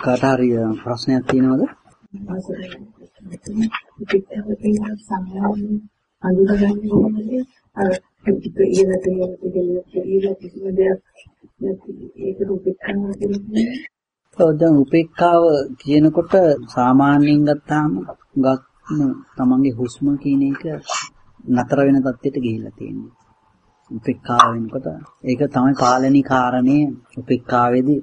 කාට හරි ප්‍රශ්නයක් තියෙනවද? දැන් උපේක්ඛාව කියනකොට සාමාන්‍යයෙන් ගත්තාම තමන්ගේ හුස්ම කියන එක නතර වෙන තත්ත්වයට ගිහිල්ලා තියෙනවා. උපේක්ඛාව වෙනකොට ඒක තමයි පාලනී කාරණේ උපේක්ඛාවේදී.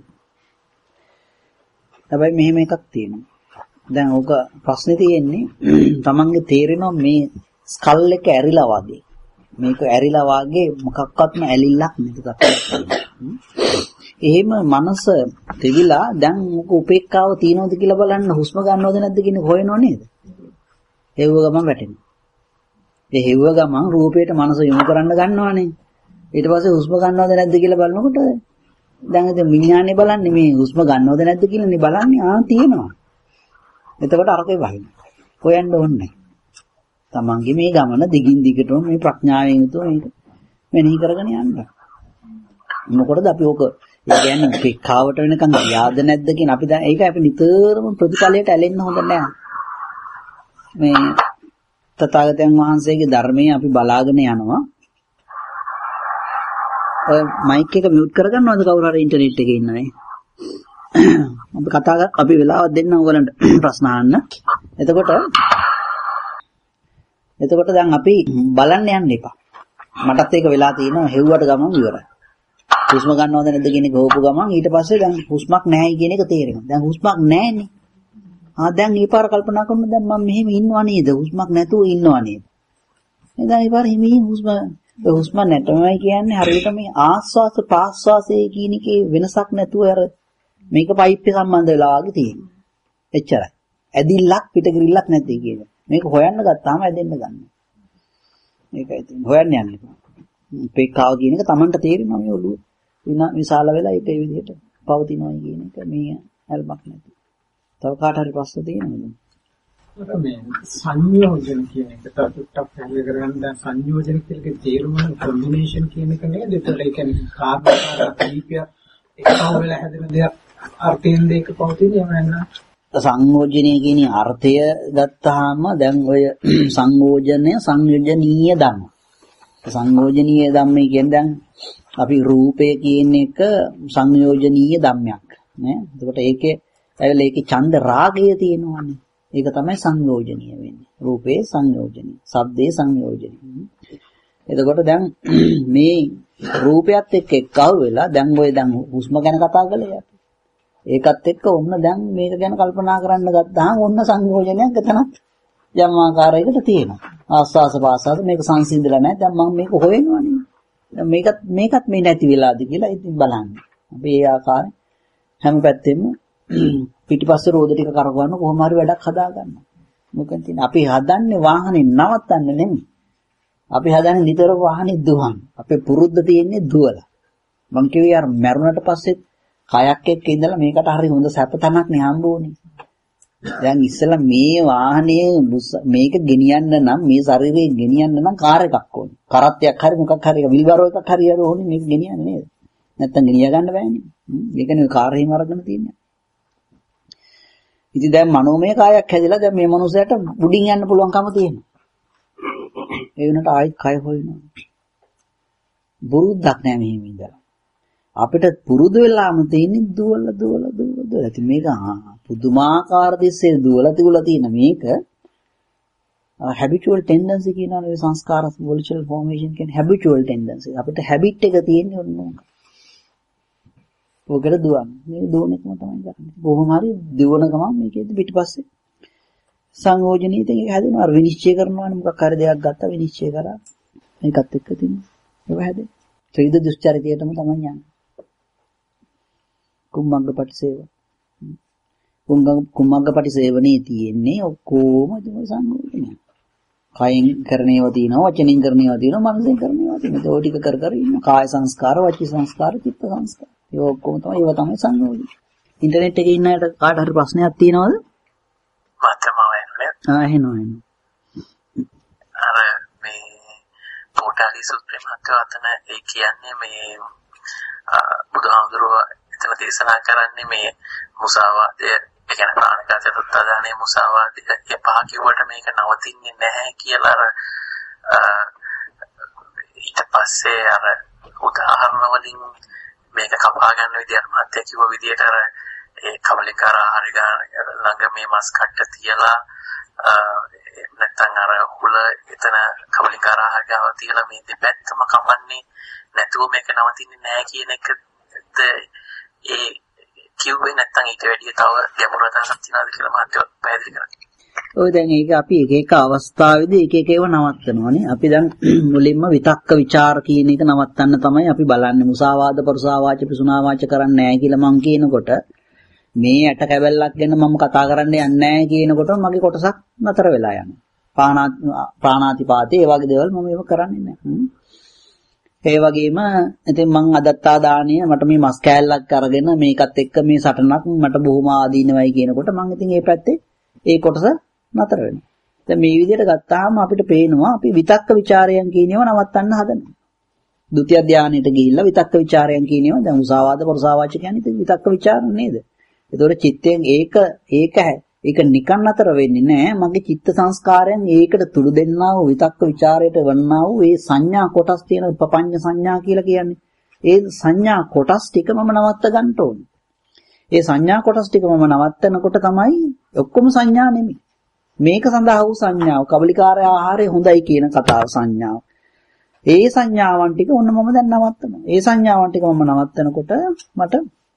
හැබැයි මෙහෙම එකක් තියෙනවා. දැන් ඕක ප්‍රශ්නේ තියෙන්නේ තමන්ගේ තේරෙනවා මේ ස්කල් එක ඇරිලා වගේ. මේක ඇරිලා වගේ මොකක්වත්ම ඇලිල්ලක් නැති තත්ත්වයක්. එහෙම මනස දෙවිලා දැන් මොක උපේක්ඛාව තියනවද කියලා බලන්න හුස්ම ගන්නවද නැද්ද කියන හොයනව නේද? හෙව්ව ගමන් වැටෙනවා. ඒ හෙව්ව ගමන් රූපයට මනස යොමු කරන්න ගන්නවනේ. ඊට පස්සේ හුස්ම ගන්නවද නැද්ද කියලා බලනකොට දැන් ඉතින් විඥානේ බලන්නේ මේ හුස්ම ගන්නවද නැද්ද කියලානේ බලන්නේ. තියෙනවා. එතකොට අරකේ වහින. හොයන්න ඕනේ. තමන්ගේ මේ ගමන දිගින් දිගටම මේ ප්‍රඥාවෙන් යුතුව මේක මෙනෙහි කරගෙන යන්න. මොකටද අපි ඕක ඒ කියන්නේ උපේක්ඛාවට වෙනකන් ගියාද නැද්ද කියන අපි දැන් ඒක අපි නිතරම ප්‍රතිඵලයට ඇලෙන්න හොඳ නැහැ. මේ තථාගතයන් වහන්සේගේ ධර්මයේ අපි බලාගෙන යනවා. ඔය මයික් එක මියුට් කරගන්නවද කවුරු හරි ඉන්ටර්නෙට් එකේ ඉන්නනේ. අපි වෙලාවක් දෙන්න ඕගලන්ට ප්‍රශ්න අහන්න. එතකොට දැන් අපි බලන්න යන්න එපා. මටත් ඒක වෙලා තියෙනවා හෙව්වට ගමන් ඉවරයි. හුස්ම ගන්නවද නැද්ද කියන එක හොපු ගමන් ඊට පස්සේ දැන් හුස්මක් නැහැ කියන එක තේරෙනවා. දැන් හුස්මක් නැහැනේ. දැන් ඊපාර කල්පනා කරනවා දැන් මම මෙහෙම ඉන්නවා නේද? හුස්මක් නැතුව ඉන්නවා නේද? දැන් ඊපාර හිමින් හුස්ම නැතමයි කියන්නේ හරියට මේ ආස්වාස ප්‍රාස්වාසයේ කියන එකේ වෙනසක් නැතුව අර මේක පයිප් එක සම්බන්ධ වෙලා වගේ තියෙනවා. එච්චරයි. ඇදිල්ලක් පිටගිරිල්ලක් නැති කියන. මේක හොයන්න ගත්තාම ඇදෙන්න ගන්නවා. මේකයි තියෙන්නේ. හොයන්න යන්න එපා. උපේක්ඛාව කියන එක Tamanට තේරෙනවා මේ ඔළුව විශාල වෙලා ඒක ඒ විදිහට පවතිනවා කියන එක මේ හැල්මක් නැති. තව කාට හරි ප්‍රශ්න තියෙනවද? මේ සංයෝජන කියන එක ටිකක් පැහැදිලි කරගන්න දැන් සංයෝජන කියන තේරුම කොම්බිනේෂන් කියන එක නේද? ඒතකොට ඒ කියන්නේ කාර්යකාරක දීපය එකව වෙලා හැදෙන දෙයක් අර්ථයෙන් දෙක පවතින එහෙම නැත්නම් සංයෝජනය කියන අර්ථය ගත්තාම දැන් ඔය සංයෝජනීය ධම්ම. සංයෝජනීය ධම්මේ කියන්නේ දැන් අපි රූපය කියන එක සංයෝජනීය ධම්මයක් නේ. එතකොට ඒකේ ඡන්ද රාගය තියෙනවානේ. ඒක තමයි සංයෝජනීය වෙන්නේ. රූපේ සංයෝජනීය, ශබ්දේ සංයෝජනීය. එතකොට දැන් මේ රූපයත් එක්ක එක්කව වෙලා දැන් හුස්ම ගැන කතා කළේ අපි. ඒකත් එක්ක ඔන්න දැන් මේක ගැන කල්පනා කරන්න ගත්තාම ඔන්න සංයෝජනයක් එතනත් යම් ආකාරයකට තියෙනවා. ආස්වාස පාසාස මේක සංසිඳලා නැහැ. දැන් මම මේක හොයනවානේ. දැන් මේකත් මේ නැති වෙලාද කියලා ඉතින් බලන්න. අපි ඒ ආකාරයෙන් හැම පැත්තෙම පිටිපස්සේ රෝද ටික කරකවන්න කොහොම හරි වැඩක් හදා ගන්නවා. මොකද තියෙන්නේ අපි හදන්නේ වාහනේ නවත්තන්න නෙමෙයි. අපි හදන්නේ නිතර වාහනේ දුවන්න. අපේ පුරුද්ද තියෙන්නේ දුවලා. මං කිව්වේ අර මැරුණට පස්සේ කයක් එක්ක ඉඳලා මේකට හරි හොඳ සැපතනක් නේ හම්බුනේ. දැන් ඉස්සෙල්ලා මේ වාහනේ මේක ගෙනියන්න නම් මේ ශරීරේ ගෙනියන්න නම් කාර් එකක් ඕනේ. කරත්තයක් හරි මොකක් හරි විල්බරෝ එකක් හරි ඕනේ මේක ගෙනියන්න නේද? නැත්තම් ගෙනිය ගන්න බෑනේ. ඒකනේ ඔය කාර් හිම අරගෙන තියන්නේ. ඉතින් දැන් මනෝමය කායක් හැදිලා දැන් මේ මනුස්සයාට උඩින් යන්න පුළුවන්කම තියෙනවා. ඒ වෙනට ආයෙත් කය හොයනවා. බුරුද්දක් නෑ මෙහෙම ඉඳලා. අපිට පුරුදු වෙලාම තියෙන්නේ දුවල. ඉතින් මේක පුදුමාකාර දිස්සේ දුවලා තියෙන මේක habitual tendency කියනවා නේ සංස්කාර volitional formation කියන්නේ habitual tendency. අපිට habit එක තියෙන්නේ ඔන්න ඕක. ඔකට දුවන්නේ. මේ දුවන එකම තමයි කරන්නේ. කොහොම හරි දුවන ගමන් මේකෙදි පිටිපස්සේ සංයෝජනීය දෙයක් හැදෙනවා. අර විනිශ්චය කරනවානේ මොකක් හරි දෙයක් ගත්තා විනිශ්චය කරා. මේකත් එක්ක තියෙනවා. ඒක හැදෙන්නේ. ත්‍රිවිධ දුස්චරිතයටම තමයි යන්නේ. කුම්මග්ගපටිසේව. කුම්මග්ගපටිසේවනේ තියෙන්නේ ඔක්කොම සංයෝජනය. කයෙන් කරණේවා තියෙනවා, වචනෙන් කරණේවා තියෙනවා, මනසෙන් කරණේවා තියෙනවා. ඒක ටික කර ඉන්න කාය සංස්කාර, වචී සංස්කාර, චිත්ත සංස්කාර. ඒ ඔක්කොම තමයි සංයෝජන. ඉන්ටර්නෙට් එකේ ඉන්න අයට කාට හරි ප්‍රශ්නයක් තියෙනවද? එහෙනම් අර මේ පොටාලි සූත්‍රය මත අතන ඒ කියන්නේ මේ බුදුහාමුදුරුවෝ මෙතන දේශනා කරන්නේ මේ මුසාවාදය, ඒ කියන්නේ ප්‍රාණඝාතය, දුත්තාදානය, මුසාවාදය ඒ පහ කිව්වට මේක නවතින්නේ නැහැ කියලා ඊට පස්සේ අර උදාහරණ වලින් මේක කපා ගන්න විදියට මහත්ය කිව්ව විදියට අර ඒ කවලිකාර ආහාර ළඟ මේ මස් කට්ට තියලා නැත්නම් අර හුල එතන කවලිකාර ආහාර ගාව තියලා මේ දෙපැත්තම කපන්නේ නැතුව මේක නවතින්නේ නැහැ කියන එකද ඒ කිව්වේ නැත්නම් ඊට වැඩිය තව ගැඹුරු අදහසක් තියනවාද කියලා මහත්ය පැහැදිලි කරන්න. ඔය දැන් ඒක අපි එක එක අවස්ථාවේදී එක එක ඒවා නවත්තනවානේ. අපි දැන් මුලින්ම විතක්ක ਵਿਚාර කියන එක නවත්තන්න තමයි අපි බලන්නේ. මුසාවාද, පරුසාවාච, පිසුනාවාච කරන්නේ නැහැ කියලා මං කියනකොට මේ ඇට කැබැල්ලක් ගැන මම කතා කරන්න යන්නේ නැහැ කියනකොට මගේ කොටසක් නතර වෙලා යනවා. ප්‍රාණාතිපාතේ ඒ වගේ දේවල් මම ඒව කරන්නේ නැහැ. ඒ වගේම ඉතින් මං අදත්තා දාණය මට මේ මස් කෑල්ලක් අරගෙන මේකත් එක්ක මේ සටනක් මට බොහොම ආදීනවයි කියනකොට මං ඉතින් ඒ පැත්තේ ඒ කොටස නතර වෙනවා. දැන් මේ විදිහට ගත්තාම අපිට පේනවා අපි විතක්ක ਵਿਚාරයන් කියනේව නවත්තන්න හදනවා. ဒုတိ ය ධානයට ගිහිල්ලා විතක්ක ਵਿਚාරයන් කියනේව දැන් උසාවාද පරසාවාච කියන්නේ ඉතින් විතක්ක ਵਿਚාර නේද? ඒතකොට චිත්තයෙන් ඒක නිකන් නතර වෙන්නේ නැහැ. මගේ චිත්ත සංස්කාරයන් ඒකට තුඩු දෙන්නා වූ විතක්ක ਵਿਚාරයට වන්නා වූ ඒ සංඥා කොටස් තියෙන පපඤ්ඤ සංඥා කියලා කියන්නේ. ඒ සංඥා කොටස් ටික මම නවත්ත ගන්න ඕනේ. ඒ සංඥා කොටස් ටික මම නවත්තනකොට තමයි ඔක්කොම සංඥා නෙමෙයි. මේක සඳහා වූ සංඥාව, කබලිකාර ආහාරය හොඳයි කියන කතාව සංඥාව. ඒ සංඥාවන් ටික ඔන්න මම දැන් නවත්තනවා. ඒ සංඥාවන් ටික මම නවත්තනකොට මට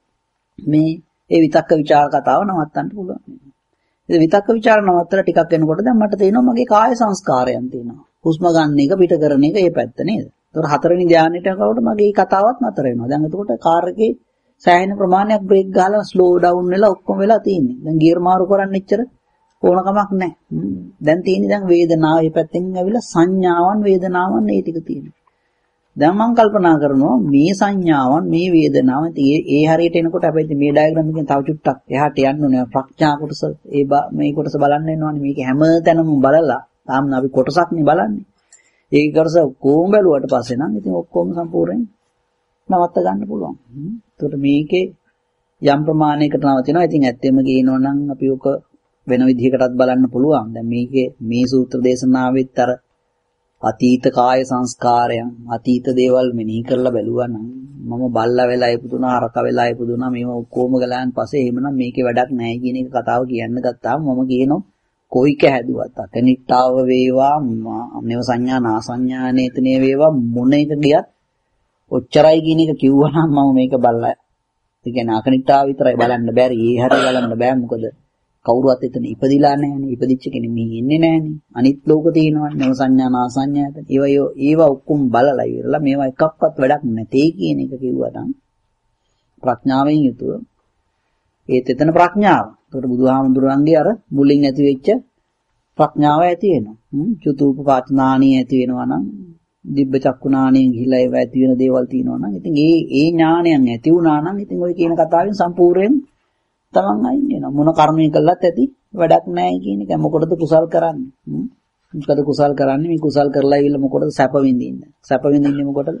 මේ ඒ විතක්ක ਵਿਚාර කතාව නවත්තන්න පුළුවන්. ඒ විතක්ක ਵਿਚාර නවත්තලා ටිකක් එනකොට දැන් මට තේරෙනවා මගේ කාය සංස්කාරයන් තියෙනවා. හුස්ම ගන්න එක පිට කරන එක ඒ පැත්ත නේද? ඒතකොට හතරවෙනි ධානයට යනකොට මගේ මේ කතාවත් නතර වෙනවා. දැන් එතකොට කාර් එකේ සෑහෙන ප්‍රමාණයක් බ්‍රේක් ගහලා ස්ලෝ ඩවුන් වෙලා ඔක්කොම වෙලා තියෙන්නේ. දැන් ගියර් මාරු කරන්න එච්චර ඕනකමක් නැහැ. දැන් තියෙන්නේ දැන් වේදනාව මේ පැත්තෙන් ඇවිල්ලා සංඥාවන් වේදනාවන් ඒ ටික තියෙනවා. දැන් මම කල්පනා කරනවා මේ සංඥාවන් මේ වේදනාවන් ඒ හරියට එනකොට අපිට මේ ඩයග්‍රෑම් එකෙන් තව චුට්ටක් එහාට යන්න ඕනේ. ප්‍රඥා කොටස මේ කොටස බලන්න වෙනවනේ. මේක හැම තැනම බලලා තාම අපි කොටසක්නේ බලන්නේ. ඒක කරස කොහොම බැලුවට පස්සේ නම් ඉතින් ඔක්කොම සම්පූර්ණයෙන් නවත්ත ගන්න පුළුවන්. ඒකට මේකේ යම් ප්‍රමාණයකට නවතිනවා. ඉතින් ඇත්තෙම කියනවා නම් අපි ඔක වෙන විදිහකටත් බලන්න පුළුවන්. දැන් මේකේ මේ සූත්‍ර දේශනාවෙත් අර අතීත කාය සංස්කාරයන් අතීත දේවල් මෙනෙහි කරලා බැලුවා නම් මම බල්ලා වෙලා ඉපදුනා, හරක වෙලා ඉපදුනා, මේව ඔක්කොම ගලයන් පස්සේ එහෙමනම් මේකේ වැඩක් නැහැ කියන එක කතාව කියන්න ගත්තාම මම කියනවා කොයික හැදුවත් අකනිට්ඨාව වේවා, නේව සංඥා නාසඤ්ඤානේතනේ වේවා මොන එක ගියත් ඔච්චරයි කියන එක කිව්වනම් මම මේක බලලා. ඒ කියන්නේ අකනිට්ඨාව විතරයි බලන්න බැරි. ඒ හැටි බලන්න බෑ. මොකද කවුරුවත් එතන ඉපදිලා නැහැනේ. ඉපදිච්ච කෙනෙක් මෙහි ඉන්නේ නැහැනේ. අනිත් ලෝක තියෙනවනේ. නේව සංඥා නාසඤ්ඤා ඇත. ඒවා ඔක්කොම බලලා ඉවරලා මේවා එකක්වත් වැඩක් නැtei කියන එක කිව්වනම් ප්‍රඥාවෙන් යුතුව ඒත් එතන ප්‍රඥාව. ඒකට බුදුහාමුදුරන්ගේ අර මුලින් ඇති වෙච්ච ප්‍රඥාව ඇති වෙනවා. චතුූපපාතනාණිය ඇති වෙනවා නම් දිබ්බ චක්කුණාණිය ගිහිලා ඒව ඇති වෙන දේවල් තියෙනවා නම් ඉතින් ඒ ඥානයන් ඇති වුණා නම් ඉතින් ওই කියන කතාවෙන් සම්පූර්ණයෙන් තමන් අයින් වෙනවා. මොන කර්මයක් කළත් ඇති වැඩක් නැහැ කියන එක. මොකටද කුසල් කරන්නේ? මොකද කුසල් කරන්නේ? මේ කුසල් කරලා ඉවිල්ලා මොකටද සැප විඳින්නේ? සැප විඳින්නේ මොකටද?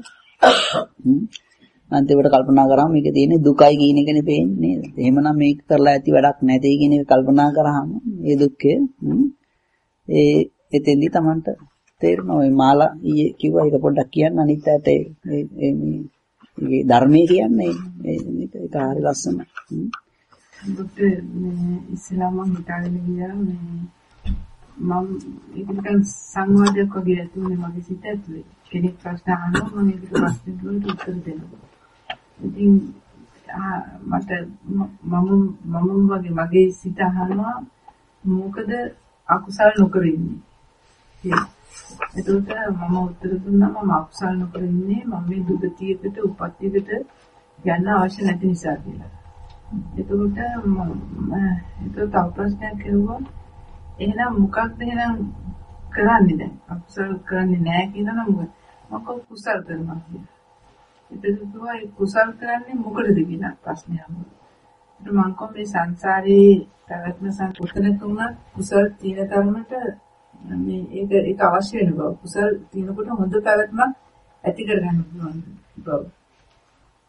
අන්තිමට කල්පනා කරාම මේකේ තියෙන්නේ දුකයි කියන එකනේ පේන්නේ නේද? එහෙමනම් මේක කරලා ඇති වැඩක් නැtei කියන එක කල්පනා කරාම මේ දුක්ඛය එතෙන්දි තමන්ට තේරෙනවා. මේ මාලා ඊයේ කිව්වා ඒක පොඩ්ඩක් කියන්න අනිත් අයට මේ ධර්මයේ කියන්නේ මේක හරි ලස්සන. බුද්ධ මේ ඉස්ලාම හිතාගෙන ගියා මම ඒක නිකන් සංවාදයක් වගේ ඇතුලේ මගේ සිත ඇතුලේ කෙනෙක් ප්‍රශ්න අහනවා මම ඒකට ප්‍රශ්න වලට උත්තර දෙනවා. ඉතින් මට මම වගේ මගේ සිත අහනවා මොකද අකුසල් නොකර ඉන්නේ. එතකොට මම උත්තර දුන්නා මම අකුසල් නොකර ඉන්නේ මම මේ දුගතියකට උපත්තියකට යන්න අවශ්‍ය නැති නිසා කියලා. එතකොට තව ප්‍රශ්නයක් කෙරුවා එහෙනම් මොකක්ද එහෙනම් කරන්නේ දැන් අකුසල් කරන්නේ නැහැ කියලා නම් මොකක් කුසල් කරනවා කියලා. එතකොට ඒ කුසල් කරන්නේ මොකටද කියලා ප්‍රශ්නය අහනවා. මම කොහොම මේ සංසාරේ පැවැත්ම සංකෘතන තුන කුසල් තියෙන තරමට මේ ඒක අවශ්‍ය වෙන බව කුසල් තියෙනකොට හොඳ පැවැත්මක් ඇති කරගන්න පුළුවන් බව.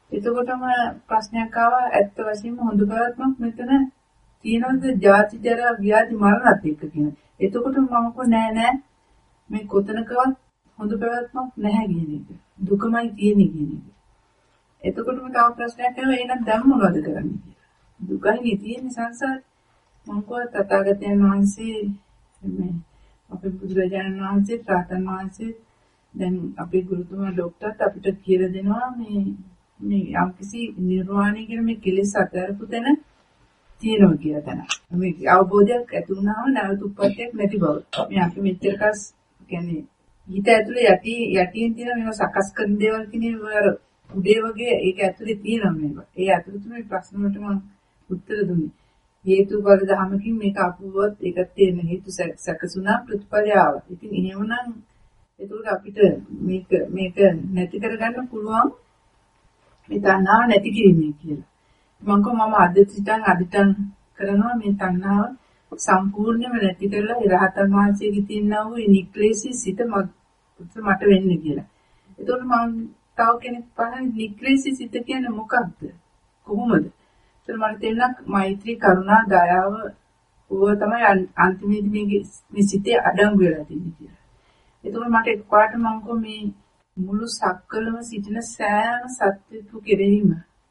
එතකොටම ප්‍රශ්නයක් ආවා ඇත්ත වශයෙන්ම හොඳ පැවැත්මක් මෙතන තියෙනවද ජාති ජරා ව්‍යාධි මරණත් එක්ක කියන. එතකොට මම කො නෑ මේ කොතනකවත් හොඳ පැවැත්මක් නැහැ කියන එක. දුකමයි තියෙන්නේ කියන එක. එතකොටම තව ප්‍රශ්නයක් ආවා එහෙනම් දැන් මොනවද කරන්නේ කියලා. දුකයි නේ තියෙන්නේ සංසාරේ. මම කෝ තථාගතයන් වහන්සේ මේ අපේ බුදුරජාණන් වහන්සේ ත්‍රාතන් වහන්සේ දැන් අපේ ගුරුතුමා ડોක්ටර්ත් අපිට කියලා දෙනවා මේ යම්කිසි නිර්වාණය කියන මේ කෙලෙස් අතරපු තැන තියෙනවා කියලා තැන. මේ අවබෝධයක් ඇති වුණාම නැවත උප්පත්තියක් නැති බව. මේ අපි මෙච්චර කස් කියන්නේ ඊට ඇතුලේ යටින් තියෙන මේවා සකස් කරන දේවල් කියන්නේ අර උඩේ වගේ ඒක ඇතුලේ තියෙනවා මේවා. ඒ ඇතුළත මේ ප්‍රශ්න වලට මම උත්තර දුන්නේ. හේතුඵල ධමකින් මේක අපුවත් ඒකත් තියෙන හේතු සැකසුණා ප්‍රතිඵලය ආවා. ඉතින් එහෙමනම් ඒකට අපිට මේක නැති කරගන්න පුළුවන් මේ තණ්හාව නැති කිරීමේ කියලා. මම අදිටන් කරනවා මේ තණ්හාව සම්පූර්ණයෙන්ම නැති කරලා රහතන් වහන්සේගේ තියෙනා වූ නික්ලේශී සිත මට වෙන්න කියලා. ඒතකොට මම තව කෙනෙක් පහන නික්ලේශී සිත කියන්නේ මොකක්ද? කොහොමද? ඒතර මට තේරෙනවා මෛත්‍රී කරුණා දයාව ඕව තමයි අන්තිමේදී මේ සිතේ අඩංගු වෙලා තියෙන්නේ කියලා. ඒතකොට මට එකපාරට මම මේ මුළු සක්කලම සිටින සෑම සත්‍යතු කෙරෙහිම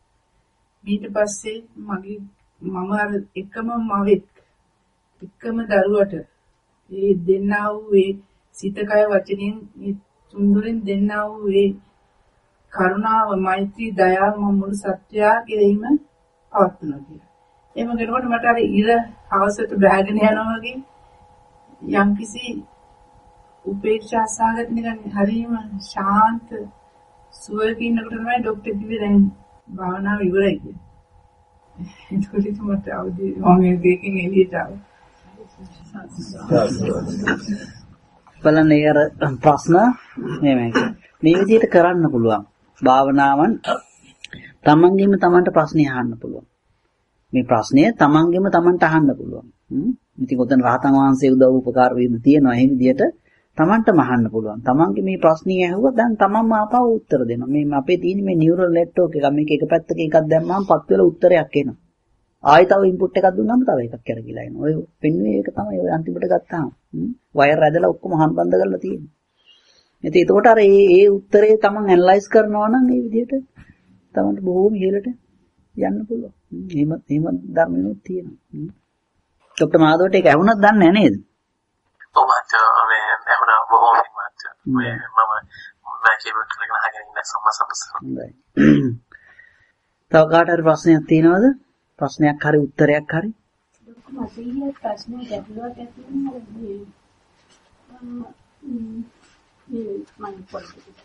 ඊට පස්සේ මම අර එකම මවෙක් එකම දරුවට ඒ දෙන්නා වූ ඒ සිත කය වචනෙන් මේ තුන්දෙන් දෙන්නා වූ ඒ කරුණාව මෛත්‍රී දයාව මම මුළු සත්‍යය කෙරෙහිම පවත්වනවා කියලා. එහෙම කරනකොට මට අර ඉර අවසට බැහැගෙන යනවා වගේ යම්කිසි උපේක්ෂා සාගත නිකන් හරිම ශාන්ත සුවයකින් ඉන්නකොට තමයි ડોක්ටර් කිව්වේ දැන් භාවනාව ඉවරයි කියලා. ඒකලිට මට අවදි වගේ දෙකකින් එළියට ආවා. බලන්න ඒ අර ප්‍රශ්න මේ විදිහට කරන්න පුළුවන්. භාවනාවන් තමන්ගෙම තමන්ට ප්‍රශ්නේ අහන්න පුළුවන්. මේ ප්‍රශ්නය තමන්ගෙම තමන්ට අහන්න පුළුවන්. ඉතින් ඔතන රහතන් වහන්සේ උදව් උපකාර වීම තියෙනවා. ඒ විදිහට තමන්ටම අහන්න පුළුවන්. තමන්ගේ මේ ප්‍රශ්නේ ඇහුවා දැන් තමන්ම ආපහු උත්තර දෙනවා. මේ අපේ තියෙන මේ නියුරල් නෙට්වර්ක් එක මේක එක පැත්තක එකක් දැම්මම පත් වෙලා උත්තරයක් එනවා. ආයෙ තව ඉන්පුට් එකක් දුන්නාම තව එකක් කරගිලා එනවා. ඔය පෙන්වුවේ ඒක තමයි ඔය අන්තිමට ගත්තාම. වයර් ඇදලා ඔක්කොම හම්බන්ද කරලා තියෙනවා. ඉතින් ඒකට අර ඒ උත්තරේ තමන් ඇනලයිස් කරනවා නම් මේ විදිහට තමන්ට බොහොම ඉහළට යන්න පුළුවන්. එහෙම ධර්මයක් තියෙනවා. ડોક્ટર මාධවට ඒක ඇහුණත් දන්නේ නැහැ නේද? ඔව් මචං මේ ඇහුණා බොහොම මචං. මම කියවුත් කරගෙන අහගෙන ඉන්න සම්මසම්සම්. හොඳයි. තව කාට හරි ප්‍රශ්නයක් තියෙනවද? ප්‍රශ්නයක් හරි උත්තරයක් හරි? මට ඊයේ ප්‍රශ්න ගැටලුවක් ඇති වුණා මේ මම පොඩ්ඩක්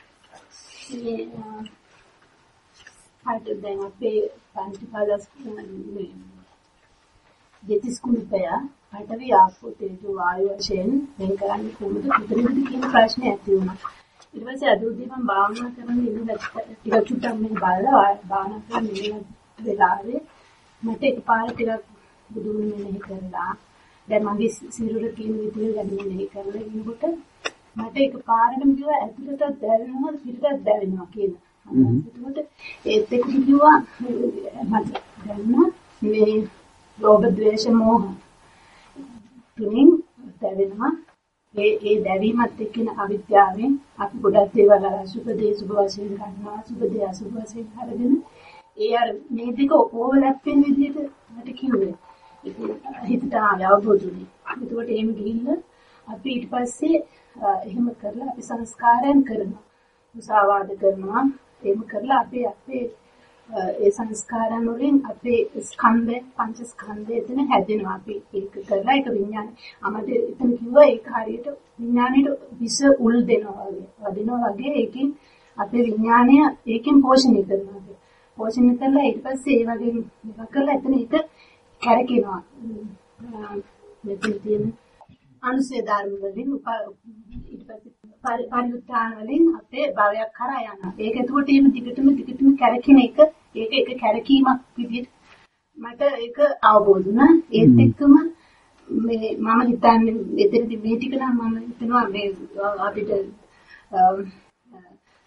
හයිද දැන් අපේ පන්තිපාලස් මේ දෙතිස් කුණුපය හටවි ආපෝ තේජෝ වායු වශයෙන් වෙන් කරන්නේ කොහොමද පිටරෙදි කියන ප්‍රශ්නේ ඇති වුණා. ඊට පස්සේ අද උදේ මම භාවනා කරන ඉඳලා ටික චුට්ටක් මේ බලලා භාවනා කරන ඉන්න වෙලාවේ මට එකපාරට ටිකක් බුදුන් මෙහෙ කරලා දැන් මගේ සිරුර කියන විදිහට ගැන මෙහෙ කරලා ඉන්නකොට මට එකපාරටම කිව්වා ඇතුළට දැවෙනවා පිටට දැවෙනවා කියලා. එතකොට ඒත් එක්ක කිව්වා මට දැනුණා මේ ලෝභ ද්වේෂ මෝහ තුنين දැවෙනවා ඒ දැවීමත් එක්කන අවිද්‍යාවෙන් අපි ගොඩක් දේවල් අසුබදේ සුබ වශයෙන් ගන්නවා සුබදේ අසුබ වශයෙන් අරගෙන ඒ අර මේ දෙක ඕවර්ලැප් වෙන විදිහට මට කිව්වේ හිතට අවබෝධුනේ. එතකොට එහෙම ගිහිල්ලා අපි ඊට පස්සේ එහෙම කරලා අපි සංස්කාරයන් කරනවා. මුසාවාද කරනවා. එහෙම කරලා අපේ ඒ සංස්කාරයන් වලින් අපේ ස්කන්ධ පංච ස්කන්ධය එතන හැදෙනවා. අපි ඒක කරලා ඒක විඥාන. අමද එතන කිව්වා ඒක හරියට විඥාණයට විස උල් දෙනවා වගේ. වදිනවා වගේ ඒකෙන් අපේ විඥාණය ඒකෙන් පෝෂණය කරනවා. පෝෂණය කරලා ඊට පස්සේ ඒ වගේ මේක කරලා එතන ඒක කැරකෙනවා. මෙතන තියෙන අනුසේ ධර්ම වලින් ඊට පස්සේ පරිඋත්ථාන වලින් අපේ භවයක් කරා යනවා. ඒක එතකොට එහෙම ටිකටම කැරකින එක ඒක කැරකීමක් විදිහට මට ඒක අවබෝධ වුණා. ඒත් එක්කම මේ මම හිතන්නේ එතනදී මේ ටික නම් මම හිතනවා මේ අපිට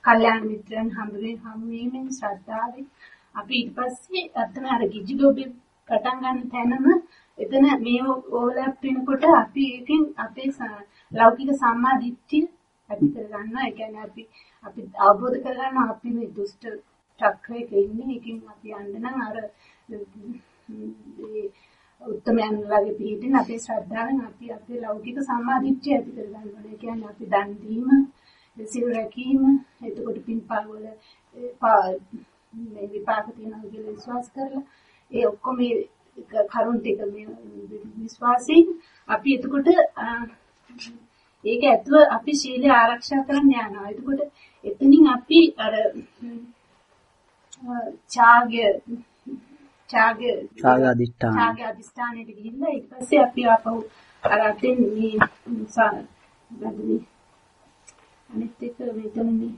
කල්යාණ මිත්‍රයන් හම්බවීමෙන් ශ්‍රද්ධාවෙන් අපි ඊට පස්සේ අතන අර කිජිලෝබේ පටන් ගන්න තැනම එතන මේ ඕවර්ලැප් වෙනකොට අපි ඒකෙන් අපේ ලෞකික සම්මා දිට්ඨිය ඇති කර ගන්නවා. ඒ කියන්නේ අපි අවබෝධ කරගන්නවා අපි මේ දුෂ්ට චක්‍රයක ඉන්නේ. ඒකෙන් අපි යන්න නම් අර උත්තමයන්ලගේ පිටින් අපේ ශ්‍රද්ධාවෙන් අපි අපේ ලෞකික සම්මා දිට්ඨිය ඇති කර ගන්නවා. ඒ කියන්නේ අපි දන් දීම, සිල් රැකීම, එතකොට පින්පල් වල මේ විපාක තියෙනවා කියලා විශ්වාස කරලා ඒ ඔක්කොම මේ කරුණ ටික මේ විශ්වාසයෙන් අපි එතකොට ඒක ඇතුව අපි ශීලය ආරක්ෂා කරන්න යනවා. එතකොට එතනින් අපි අර ඡාග අධිෂ්ඨානයට ගිහිල්ලා ඊට පස්සේ අපි ආපහු අර අතෙන් මේ අනිත් එක මෙතනනේ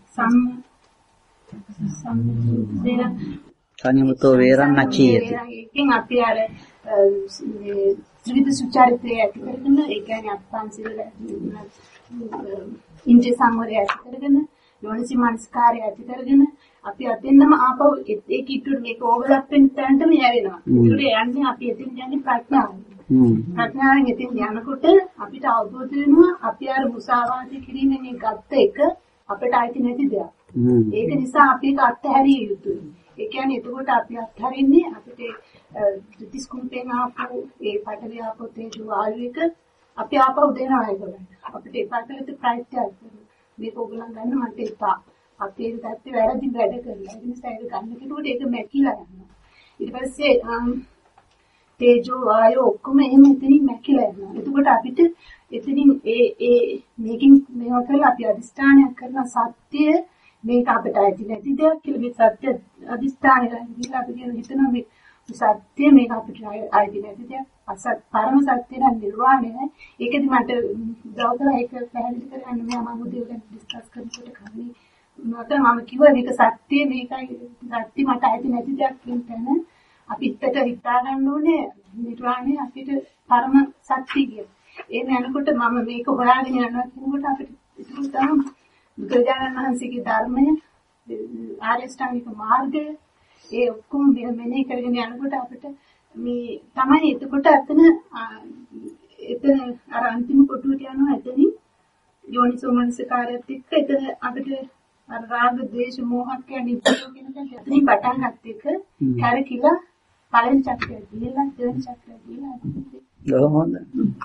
සංයමතෝ වේරං නචීයති. ඒකෙන් අපි අර ත්‍රිවිධ සුචරිතය ඇති කරගෙන ඒ කියන්නේ අප්පන්සිල ඉන්ද්‍රිය සංවරය ඇති කරගෙන යෝනිසි මනස්කාරය ඇති කරගෙන අපි අතෙන්ම ආපහු ඒ කිට්ටුවට මේක ඕවර්ලැප් වෙන තැනටම යවෙනවා. ඒකට යන්නේ අපි එතෙන් යන්නේ ප්‍රඥාවෙන්. ප්‍රඥාවෙන් එතෙන් යනකොට අපිට අවබෝධ වෙනවා අපි අර මුසාවාදේ කිරීමෙන් මේ ගත්ත එක අපිට අයිති නැති දෙයක්. ඒක නිසා අපි ඒක අත්හැරිය යුතුයි. ඒ කියන්නේ එතකොට අපි අත්හරින්නේ අපිට ත්‍රිස්කුණ්ඨයෙන් ආපු ඒ පටවිය ආපු තේජෝ ආයුක අපි ආපහු දෙනවා ඒගොල්ලන්ට. අපිට ඒ පාටලෙත් ප්‍රයිස් කරනවා. මේක ඕගොල්ලන් ගන්න මට එපා. අපි ඒක දැක්කේ වැරදි වැඩ කරලා. ඒ නිසා ඒක ගන්න කෙනෙකුට ඒක මැකිලා යනවා. ඊට පස්සේ තේජෝ ආයෝ ඔක්කොම එහෙම එතනින් මැකිලා යනවා. එතකොට අපිට එතනින් ඒ මේකින් මේවා කරලා අපි අදිස්ථානයක් කරන සත්‍ය මේක අපිට ඇති නැති දෙයක් කියලා මේ සත්‍ය අදිස්ථානය ගිහිල්ලා අපි කියන හිතනවා මේ සත්‍ය මේක අපිට ඇති නැති දෙයක් අසත් පරම සත්‍ය නම් නිර්වාණය. ඒකෙදි මට උදව් කරලා ඒක පැහැදිලි කරගන්න මම උදේ වෙන ඩිස්කස් කරනකොට කන්නේ මම කිව්වා මේක සත්‍ය මේකයි සත්‍ය මට ඇති නැති දෙයක් කියන තැන අපිට හිතා ගන්න ඕනේ නිර්වාණය අපිට පරම සත්‍ය කියන. එහෙම යනකොට මම මේක හොයාගෙන යනවා කියනකොට අපිට ඒක තමයි බුදුරජාණන් වහන්සේගේ ධර්මය ආර්ය ශ්‍රාවික මාර්ගය ඒ ඔක්කොම මෙනෙහි කරගෙන යනකොට අපිට මේ තමයි එතකොට එතන අර අන්තිම කොටුවට යනවා එතනින් යෝනිසෝ මනසිකාරයත් එක්ක එතන අපිට අර රාග ද්වේෂ මෝහ කියන්නේ කියන එතනින් පටන් ගන්න එක කැරකිලා පළවෙනි චක්‍රය ගිහිල්ලා දෙවෙනි චක්‍රය ගිහිල්ලා හොඳ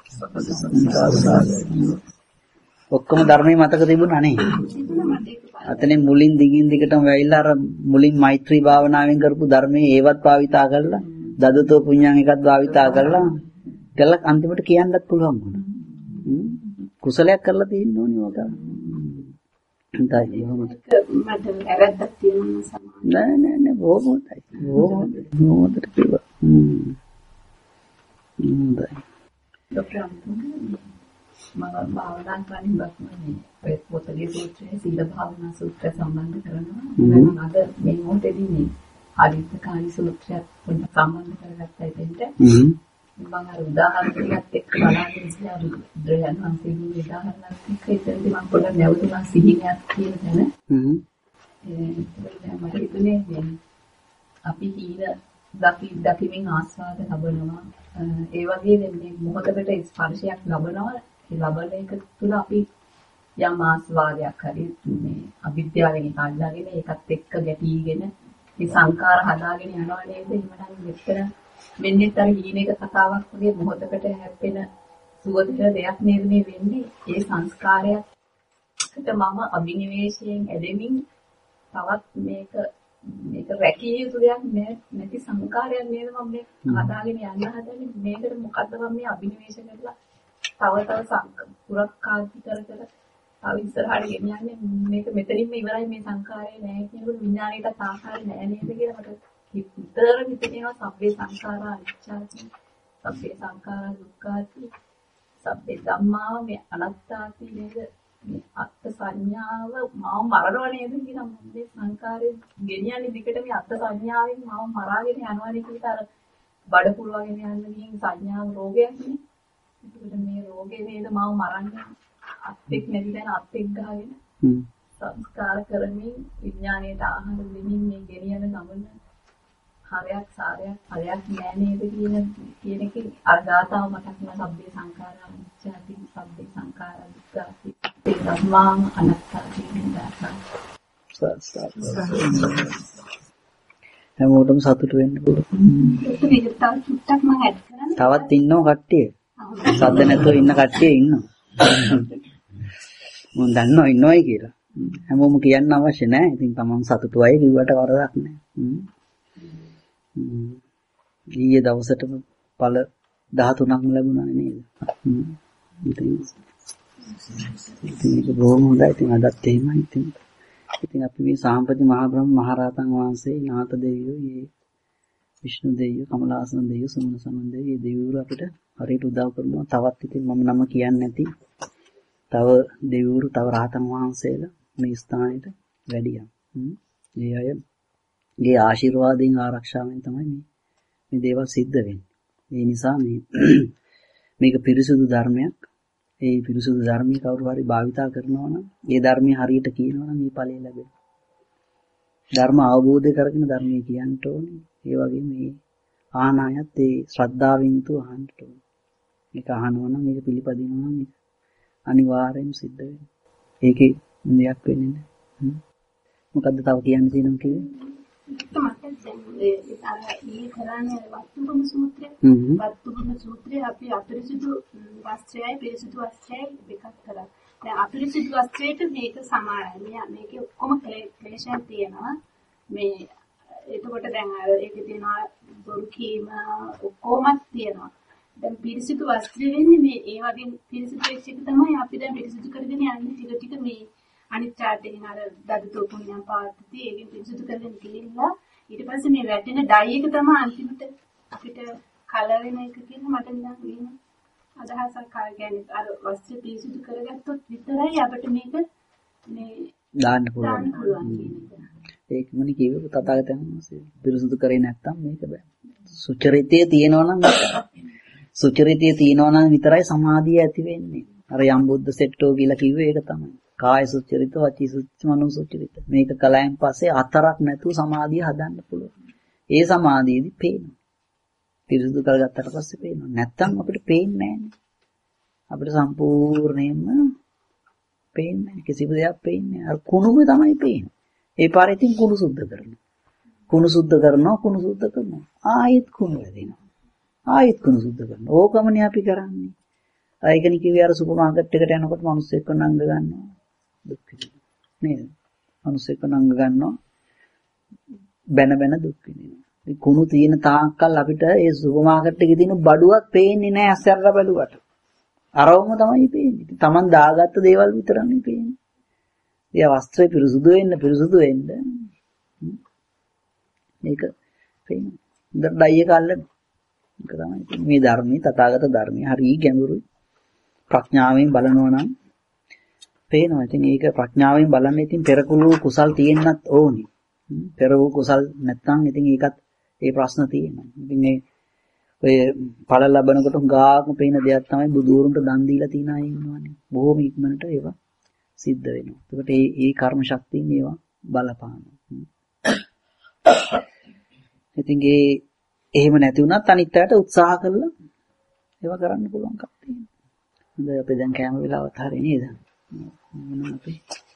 ඔක්කොම ධර්මයේ මතක තිබුණා නේ. අතනේ මුලින් දිගින් දිගටම වෙයිලා අර මුලින් මෛත්‍රී භාවනාවෙන් කරපු ධර්මයේ ඒවත් භාවිතා කරලා දදතෝ පුඤ්ඤං එකත් භාවිතා කරලා අන්තිමට කියන්නත් පුළුවන් වුණා. කුසලයක් කරලා තියෙන්න ඕනේ ඔක. හොඳයි මට වැරද්දක් තියෙනවා සමාන. නෑ බොහොම හොඳයි. හොඳට කිව්වා. හොඳයි. ડોક્ટર මම භාවනා කරන බක්මනේ පොතේ සූත්‍රයේ සීල භාවනා සූත්‍රය සම්බන්ධ කරනවා. මම අද මේ මොහොතේදී මේ ආදිත්‍යකාරී සූත්‍රයත් පොඩ්ඩක් සම්බන්ධ කරගත්තා ඉතින්ට. මම අර උදාහරණයක් එක්ක බලාගෙන ඉඳලා බුදුරජාණන් වහන්සේගේ උදාහරණයක් එක්ක ඉතින්දී මම පොඩ්ඩක් නැවතුණා සිහිනයක් කියන තැන. මට හිතුනේ අපි කීන දකිමින් ආස්වාද ලබනවා. ඒ වගේ මේ මොහොතකට ස්පර්ශයක් ලබනවා. ඒ ලබන එක තුළ අපි යම් ආස්වාදයක් හරි මේ අවිද්‍යාවෙන් අල්ලාගෙන ඒකත් එක්ක ගැටීගෙන මේ සංකාර හදාගෙන යනවා නේද? එහෙමනම් මෙතන මෙන්නතර හීනක කතාවක් වගේ මොහොතකට හැප්පෙන සුවදෙන දෙයක් නේද මේ වෙන්නේ? ඒ සංස්කාරයකට මම අභිනිවේෂයෙන් ඇදෙමින් තවත් මේක රැකිය යුතු දෙයක් නැති සංකාරයක් නේද මම මේ හදාගෙන යන්න හදන්නේ? මේකට මොකද්ද මම මේ අභිනිවේෂ කරලා තව පුරක්කාන්ති කර තව ඉස්සරහට ගෙනියන්නේ? මේක මෙතනින්ම ඉවරයි මේ සංකාරය නෑ කියනකොට විඥාණයට ආකාරය නෑ නේද කියලා මට විතර හිතේනවා. සබ්බේ සංඛාරා අනිච්චාති, සබ්බේ සංඛාරා දුක්ඛාති, සබ්බේ ධම්මා මේ අනාත්තාති නේද? මේ අත්ත් සංඥාව මාව මරනව නේද කියලා මේ සංකාරේ ගෙනියන්නේ දිකට මේ අත්ත් සංඥාවෙන් මාව මරාගෙන යනවානේ කියලා අර බඩ පුරවගෙන යන්න ගිහින් සංඥාව රෝගයක් නේ. ඒකට මේ රෝගේ නේද මාව මරන්නේ? අත්ෙක් නැති දැන අත්ෙක් ගහගෙන සංස්කාර කරමින් විඥාණයට ආහාර දෙමින් මේ ගෙනියන ගමන හරයක් සාරයක් ඵලයක් නෑ නේද කියන එක අර ගාතාව මතක් වුණා. සබ්බේ සංඛාරා අනිච්චාති සබ්බේ සංඛාරා දුක්ඛාති ධම්මාං අනාත්තාති නිදාසා. හැමෝටම සතුට වෙන්න පුළුවන්. මේක තව චුට්ටක් මම ඇඩ් කරන්න. තවත් ඉන්නව කට්ටිය. සද්ද නැතුව ඉන්න කට්ටිය ඉන්නවා. මම දන්නවා ඉන්නවයි කියලා. හැමෝම කියන්න අවශ්‍ය නැහැ. ඉතින් තමන් සතුටු අය කිව්වට වරදක් නැහැ. ඊයේ දවසටම ඵල 13ක්ම ලැබුණා නේද? ඉතින් ඒක බොහොම හොඳයි. ඉතින් අදත් එහෙමයි. ඉතින් අපි මේ සාම්පති මහ බ්‍රහ්ම මහරහතන් වහන්සේ නාථ දෙවියෝ, මේ විෂ්ණු දෙවියෝ, කමලාසන දෙවියෝ, සමුන සමන් දෙවියෝ, මේ දෙවිවරු අපිට හරියට උදව් කරනවා. තවත් ඉතින් මම නම කියන්නේ නැති තව දෙවිවරු, තව රහතන් වහන්සේලා මේ ස්ථානෙට වැඩියා. මේ අයගේ ආශිර්වාදයෙන් ආරක්ෂාවෙන් තමයි මේ දේවල් සිද්ධ වෙන්නේ. ඒ නිසා මේක පිරිසුදු ධර්මයක්. ඒ පිරිසුදු ධර්මී කවුරු හරි භාවිතා කරනවා නම්, ඒ ධර්මයේ හරියට කියනවා නම් මේ ඵලය ලැබෙනවා. ධර්ම අවබෝධය කරගෙන ධර්මයේ කියන්න ඕනේ. ඒ වගේ මේ ආනායත් ඒ ශ්‍රද්ධාවෙන් යුතුව අහන්න ඕනේ. මේක අහනවා නම්, මේක පිළිපදිනවා නම් අනිවාර්යයෙන්ම සිද්ධ වෙනවා. ඒකේ දෙයක් වෙන්නේ නැහැ. මොකද්ද තව කියන්න තියෙනවා කිව්වේ? ඊ කරන්නේ වත්තුබුම සූත්‍රය. වත්තුබුම සූත්‍රය අපි අපිරිසුදු වස්ත්‍රයයි පිරිසුදු වස්ත්‍රයයි දෙකක් කරා. දැන් අපිරිසුදු වස්ත්‍රයට මේක සමානයි. මේකේ ඔක්කොම ක්ලේශයන් තියෙනවා. මේ එතකොට දැන් ඒකේ තියෙනවා බොරු කීම ඔක්කොම තියෙනවා. දැන් පිරිසුදු වස්ත්‍රය වෙන්නේ මේ ඒ වගේ පිරිසුදු වෙච්ච එක තමයි අපි දැන් පිරිසුදු කරගෙන යන්නේ ටික මේ අනිත් චාටෙන් අර දඩතෝ පුණ්‍යම් පාත්ති ඒකෙන් පිරිසුදු කරගෙන ගිහිල්ලා ඊට පස්සේ මේ වැටෙන ඩයි එක තමයි අන්තිමට අපිට කලර් වෙන එක කියලා මට නිකන් වෙන අදහසක් ආව. කියන්නේ අර වස්ත්‍ර පිරිසුදු කරගත්තොත් විතරයි අපිට මේක මේ දාන්න පුළුවන්. ඒකමනේ කිව්වේ තථාගතයන් වහන්සේ පිරිසුදු කරේ නැත්තම් මේක බෑ. සුචරිතය තියෙනවා නම් විතරයි සමාධිය ඇති වෙන්නේ. අර යම් බුද්ධ සෙට්ටෝ කියලා කිව්වේ ඒක තමයි. කාය සුචරිත, වචී සුචරිත, මනෝ සුචරිත. මේක කලයන් පස්සේ හතරක් නැතුව සමාධිය හදන්න පුළුවන්. ඒ සමාධියේදී පේනවා. පිරිසුදු කරගත්තට පස්සේ පේනවා. නැත්තම් අපිට පේන්නේ නැහැ. අපිට සම්පූර්ණයෙන්ම පේන්නේ නැහැ. කිසිම දෙයක් පේන්නේ නැහැ. අර කුණුම තමයි පේන්නේ. ඒ පාරේ තින් කුණු සුද්ධ කරනවා. කුණු සුද්ධ කරනවා. ආයෙත් කුණු වැදිනවා. ආයෙත් කුණු සුද්ධ කරනවා. ඕකමනේ අපි කරන්නේ. ඒකනේ කිව්වේ අර සුපර් මාකට් එකට යනකොට මිනිස්සු එක්ක නංග ගන්නවා. දුක් විඳිනවා. නේද? මිනිස්සු එක්ක නංග ගන්නවා. බැන දුක් විඳිනවා. මේ කුණු තියෙන තාක්කල් අපිට ඒ සුපර් මාකට් එකේ තියෙන බඩුවක් පේන්නේ නැහැ අස්සරලා බැලුවට. අරවම තමයි පේන්නේ. Taman දාගත්ත දේවල් විතරනේ පේන්නේ. ඒ වස්ත්‍රය පිරිසුදු වෙන්න මේක පේනවා. ඩයි එක අල්ලන ඒක තමයි මේ ධර්මයේ තථාගත ධර්මයේ හරිය ගැඹුරුයි. ප්‍රඥාවෙන් බලනවා නම් පේනවා. ඉතින් ඒක ප්‍රඥාවෙන් බලන්න ඉතින් පෙරකුළු කුසල් තියෙන්නත් ඕනි. පෙරවූ කුසල් නැත්නම් ඉතින් ඒකත් ඒ ප්‍රශ්න තියෙනවා. ඉතින් මේ ඔය ඵල ලැබනකොට ගාක්ම පේන දෙයක් තමයි බුදුරුන්ට දන් දීලා තියන අය ඉන්නවනේ. බොහොම ඉක්මනට ඒවා සිද්ධ වෙනවා. ඒකට ඒ කර්ම ශක්තියින් ඒවා බලපානවා. ඉතින් එහෙම නැති වුණත් අනිත් අයට උත්සාහ කළා ඒවා කරන්න පුළුවන්කම තියෙනවා. හොඳයි අපි දැන් කැම වෙලාවත් හරිය නේද? මොනවා අපි